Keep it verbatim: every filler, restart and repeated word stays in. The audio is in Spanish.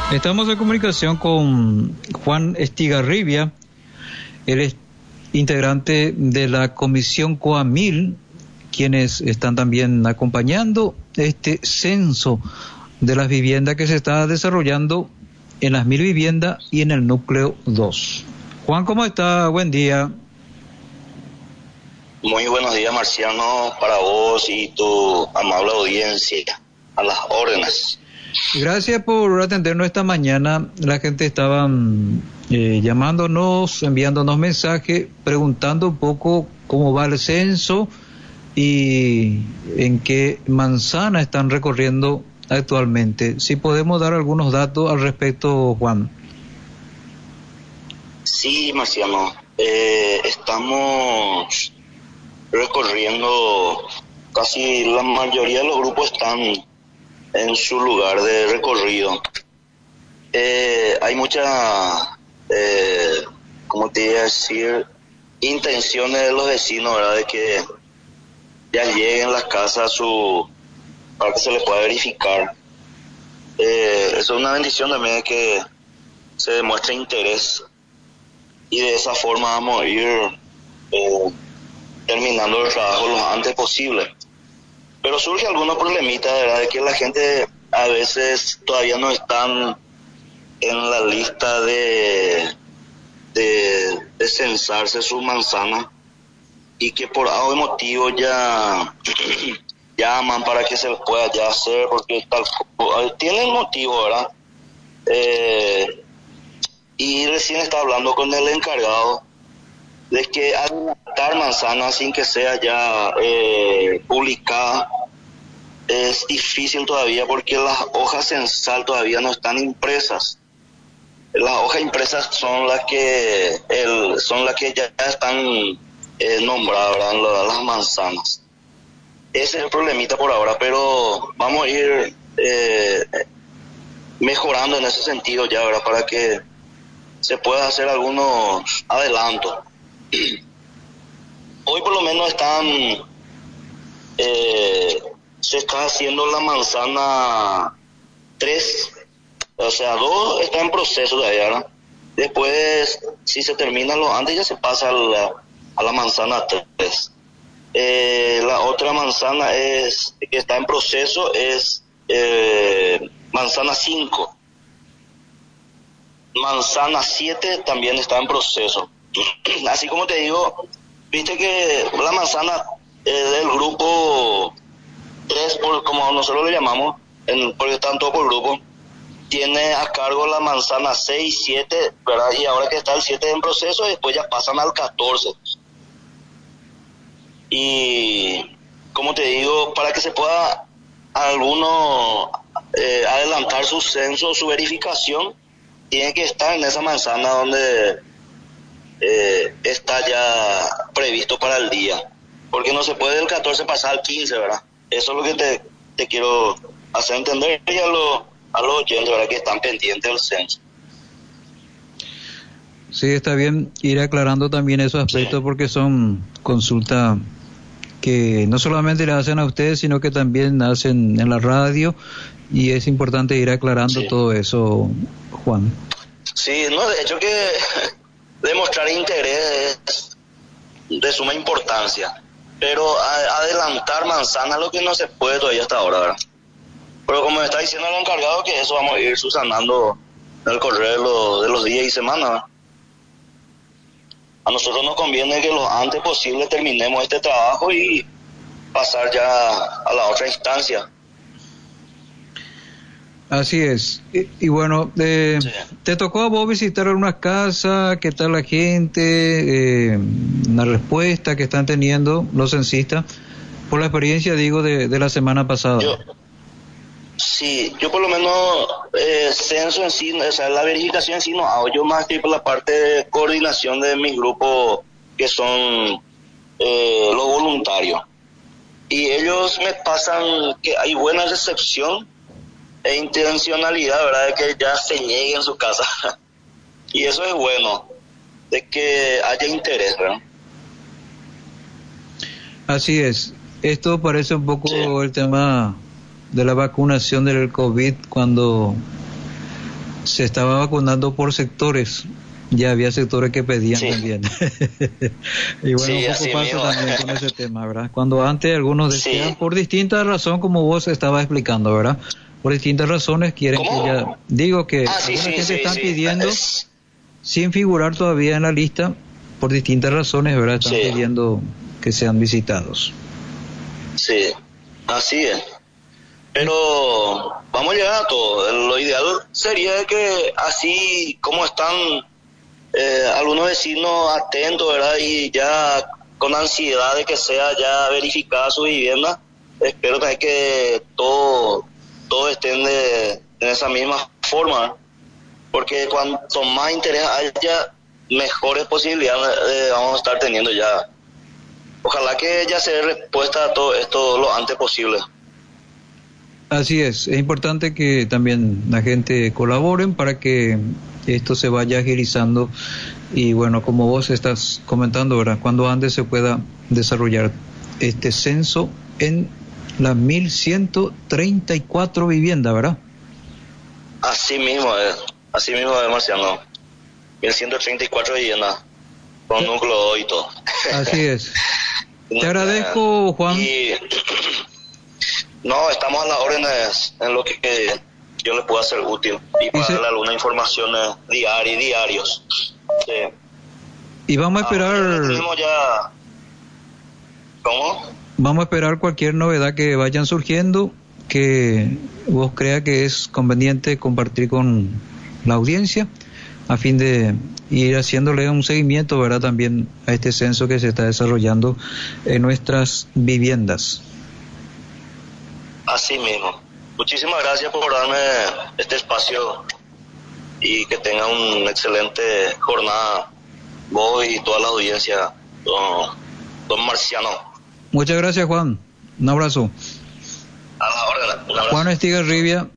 Estamos en comunicación con Juan Estigarribia, él es integrante de la Comisión COAMIL, quienes están también acompañando este censo de las viviendas que se está desarrollando en las mil viviendas y en el núcleo dos. Juan, ¿cómo está? Buen día. Muy buenos días, Marciano, para vos y tu amable audiencia. A las órdenes. Gracias por atendernos esta mañana. La gente estaba eh, llamándonos, enviándonos mensajes, preguntando un poco cómo va el censo y en qué manzana están recorriendo actualmente. Si podemos dar algunos datos al respecto, Juan. Sí, Marciano, eh, estamos recorriendo, casi la mayoría de los grupos están en su lugar de recorrido. Eh, hay mucha, eh, ¿cómo te iba a decir? Intenciones de los vecinos, ¿verdad? De que ya lleguen las casas a su, para que se les pueda verificar. Eh, eso es una bendición también, de que se demuestre interés y de esa forma vamos a ir eh, terminando el trabajo lo antes posible. Pero surge algunos problemitas, ¿verdad? De que la gente a veces todavía no están en la lista de, de, de censarse su manzana y que por algún motivo ya llaman para que se les pueda ya hacer, porque tal, tienen motivo, ¿verdad? Eh, y recién estaba hablando con el encargado de que adelantar manzanas sin que sea ya eh, publicada es difícil todavía, porque las hojas censal todavía no están impresas. Las hojas impresas son las que el, son las que ya están eh, nombradas, ¿verdad? Las manzanas. Ese es el problemita por ahora, pero vamos a ir eh, mejorando en ese sentido ya, ¿verdad? Para que se pueda hacer algunos adelantos. Hoy por lo menos están eh, se está haciendo la manzana tres, o sea, dos está en proceso todavía, ¿verdad? Después, si se termina lo antes, ya se pasa a la, a la manzana tres. Eh, la otra manzana es que está en proceso es eh, manzana cinco. Manzana siete también está en proceso. Así como te digo, viste que la manzana eh, del grupo tres, por, como nosotros le llamamos, en, porque están todos por grupo, tiene a cargo la manzana seis, siete, ¿verdad? Y ahora que está el siete en proceso, después ya pasan al catorce. Y como te digo, para que se pueda alguno eh, adelantar su censo, su verificación, tiene que estar en esa manzana donde eh, está ya previsto para el día, porque no se puede del catorce pasar al quince, ¿verdad? Eso es lo que te, te quiero hacer entender y a, lo, a los oyentes, ¿verdad? Que están pendientes del censo. Sí, está bien ir aclarando también esos aspectos, sí, porque son consultas que no solamente le hacen a ustedes, sino que también hacen en la radio, y es importante ir aclarando, sí, todo eso, Juan. Sí, no, de hecho que demostrar interés es de suma importancia, pero a, adelantar manzana es lo que no se puede todavía hasta ahora, ¿verdad? Pero como me está diciendo el encargado, que eso vamos a ir subsanando en el correr de los, de los días y semanas, ¿verdad? A nosotros nos conviene que lo antes posible terminemos este trabajo y pasar ya a la otra instancia. Así es. Y, y bueno, eh, sí. ¿Te tocó a vos visitar algunas casas? ¿Qué tal la gente? Eh, una respuesta que están teniendo los censistas por la experiencia, digo, de, de la semana pasada. Yo, sí, yo por lo menos eh, censo en sí, o sea, la verificación en sí no hago. Yo más estoy por la parte de coordinación de mis grupos, que son eh, los voluntarios. Y ellos me pasan que hay buena recepción e intencionalidad, ¿verdad? De que ya se niegue en su casa. Y eso es bueno, de que haya interés, ¿verdad? Así es. Esto parece un poco, sí, el tema de la vacunación del COVID, cuando se estaba vacunando por sectores. Ya había sectores que pedían Sí. también. Y bueno, Sí, un así poco pasa mismo. también con ese tema, ¿verdad? Cuando antes algunos decían, Sí. por distintas razones, como vos estabas explicando, ¿verdad? Por distintas razones quieren ¿Cómo? que ya... Digo que Ah, sí, alguna sí, gente sí, están sí. pidiendo, Es- sin figurar todavía en la lista, por distintas razones, ¿verdad? Están Sí. pidiendo que sean visitados. Sí, así es. Pero vamos a llegar a todo. Lo ideal sería que así como están eh, algunos vecinos atentos, ¿verdad? Y ya con ansiedad de que sea ya verificada su vivienda, espero también que todo, todos estén de, en esa misma forma, porque cuanto más interés haya, mejores posibilidades eh, vamos a estar teniendo ya. Ojalá que ya se dé respuesta a todo esto lo antes posible. Así es, es importante que también la gente colaboren para que esto se vaya agilizando y bueno, como vos estás comentando, ¿verdad? Cuando antes se pueda desarrollar este censo en las mil ciento treinta y cuatro viviendas, ¿verdad? Así mismo es, así mismo es, Marciano. mil ciento treinta y cuatro viviendas, con núcleo y todo. Así es. Te agradezco, Juan. Y no, estamos a las órdenes en lo que, que yo les pueda ser útil y para Ese- darle algunas informaciones diarias, diarios. Sí. Y vamos a Ahora ya esperar, tenemos ya... ¿Cómo? vamos a esperar cualquier novedad que vayan surgiendo, que vos crea que es conveniente compartir con la audiencia, a fin de ir haciéndole un seguimiento, ¿verdad? También a este censo que se está desarrollando en nuestras viviendas. Así mismo. Muchísimas gracias por darme este espacio y que tengan una excelente jornada vos y toda la audiencia, don, don Marciano. Muchas gracias, Juan. Un abrazo. A la orden. Un abrazo. Juan Estigarribia.